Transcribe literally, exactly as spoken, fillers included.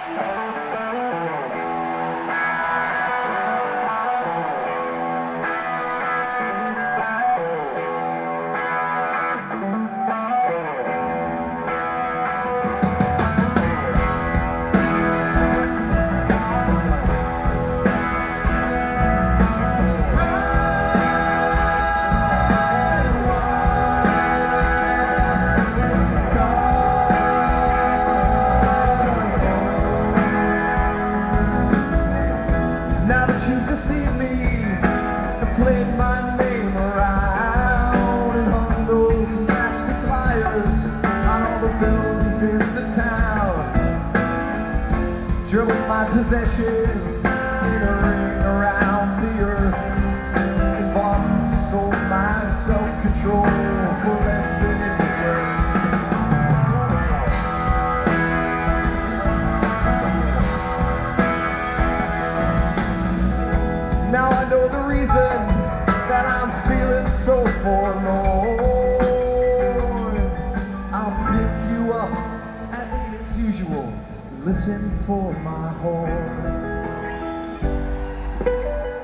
Drilling my possessions in a ring around the earth. And bought and sold my self-control for less than it was worth. Now I know the reason that I'm feeling so forlorn. I'll pick you up at eight as usual. Listen for my horn.